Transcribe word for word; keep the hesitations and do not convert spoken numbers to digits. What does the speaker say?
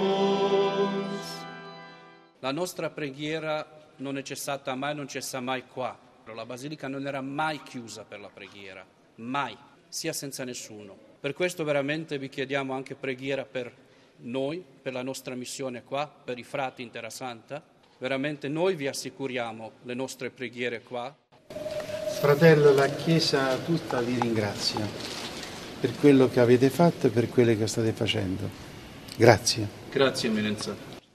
La nostra preghiera non è cessata mai, non cessa mai qua. La Basilica non era mai chiusa per la preghiera, mai, sia senza nessuno. Per questo veramente vi chiediamo anche preghiera per noi, per la nostra missione qua, per i frati in Terra Santa. Veramente noi vi assicuriamo le nostre preghiere qua. Fratello, la Chiesa tutta vi ringrazia per quello che avete fatto e per quello che state facendo. Grazie. Grazie, Eminenza.